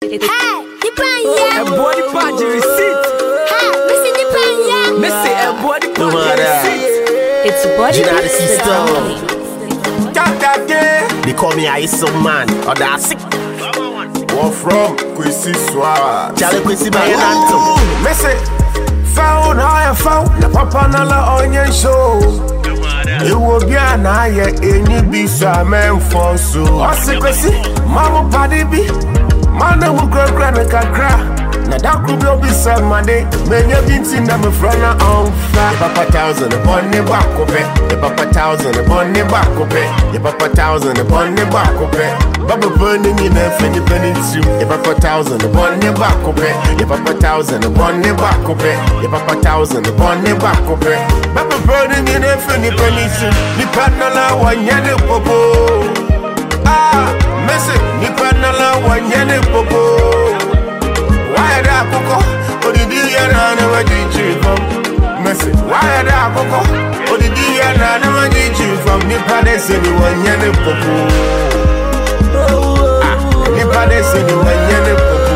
A body badge receipt. Missy a body badge receipt. It's body system. They call me ISO man. Or that's it. What from Kwesi Swara? Charlie Kwesi by Anto. Missy found I found the papa nala onion show. You will be an eye any be some man for so. I say Kwesi, Mama Paddy be. Mana will grow crack. Now that could be some money. Many have been seen them from on fire. Papa thousand upon the back of it. The Papa thousand upon the back of it. The Papa thousand upon the back of it. Baba burning in a funny penny too. The Papa thousand upon the back of it. The Papa thousand upon the back of it. The Papa thousand upon the back of it. Baba burning in a funny penny too. The panala one yellow popo. Ah, Messi, the panala one yellow popo. Why da koko? Odidi ya na na wajichi from Messi. Why da koko? Odidi ya na na wajichi from Nipa de se ni wanyane popo. Nipa de se ni wanyane popo.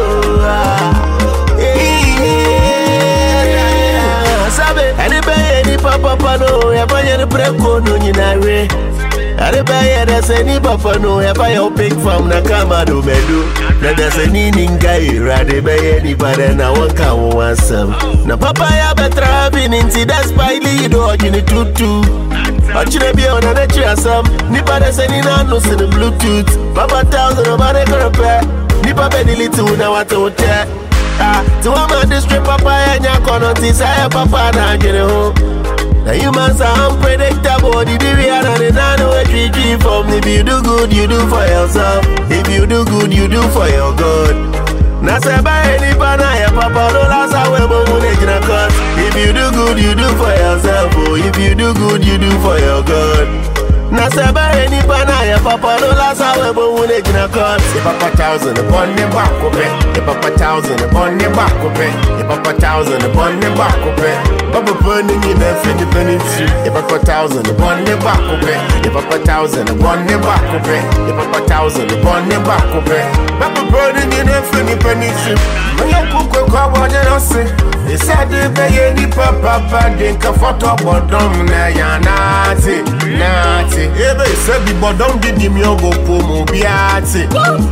Sabe, any papa no, ever any breko no nyinawe. There's any papa no, if I pick from the Kamado Medu. There's any ninga, rather by anybody, and I won't come once some. Now, Papa, I better having into that spily dog in the tutu. I should be on a chair some. Nipper sending on no in the Bluetooth. Papa thousand of money repair. Nipper penny little now at the hotel. To a man, this trip, Papa, and your corner, this I Papa, and I get home. The humans are unpredictable. The real and the nano treat from. If you do good, you do for yourself. If you do good, you do for your good. Now say by any banana, Papa, no last hour, but if you do good, you do for yourself. Oh, if you do good, you do for your good. Now say by any banana, Papa, no last hour, but the Papa thousand upon the back of it. The Papa thousand upon the back of it. The Papa thousand upon the back of it. Baba burning in a funny penny too. The Papa thousand upon the back of it. The Papa thousand upon the back of it. The Papa thousand upon the back of it. Baba burning in a funny penny too. My young cook, what did I say? They said they pay any papa, they can photo bottom. Nati. Ebe said the bottom did the miogo pomo biati.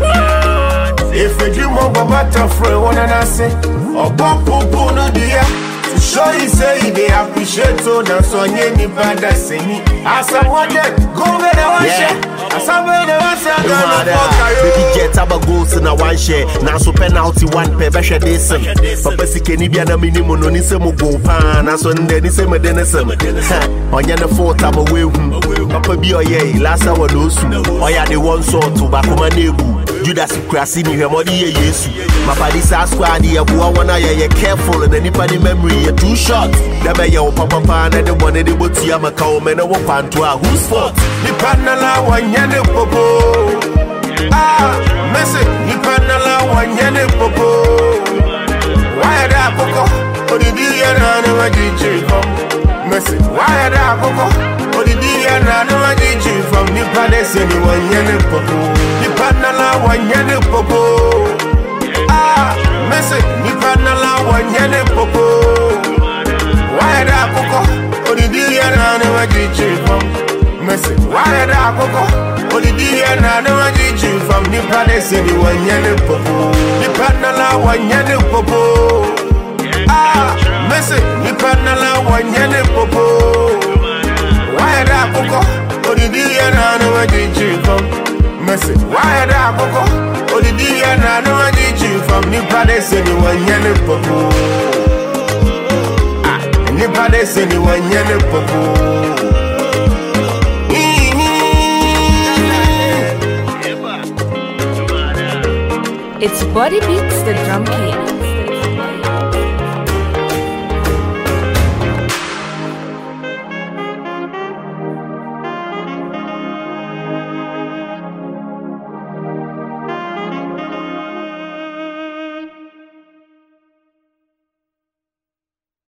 If you dream of a butterfly, one and I say, or bomb popo no dear. To show you say they appreciate so that's on any bad as any. As I wanted, go where they want share. As I where they want share, baby get about goals in a one share. Now so penalty one per better this. Papa si can be a minimum on his go pan. As on the same denison. On your fourth time away. Papa be a yay, last hour those who or ya the one sort to back on my neighbor. Judas Crasini, her body, yes. My body says, squad, you want to careful and anybody memory, you're too short. The mayor, Papa, and the one in the booty, I'm a cow man, I walk on to our whose fault. The panala, one yellow popo. Ah, Messi, the panala, one yellow popo. Why that poco? Or the dear, and I did you from Messi? Why that poco? Or the dear, and I did you from the palace, and one yellow popo. The panala, one yellow popo. Ah, Messi, the panala, one yellow popo. Why that poco? Or the dear, and I did you from Messi? Why that poco? Or the dear, and I did you from the palace, and one yellow popo. The panala, one yellow popo. Ah, Messi, the panala, one yellow popo. Why that poco? Or the dear, and I did you from Messi? Why that poco? Or the dear, and I did you from the palace, and one yellow popo. Ah, the palace, and one yellow popo. It's Body Beats, the drum king.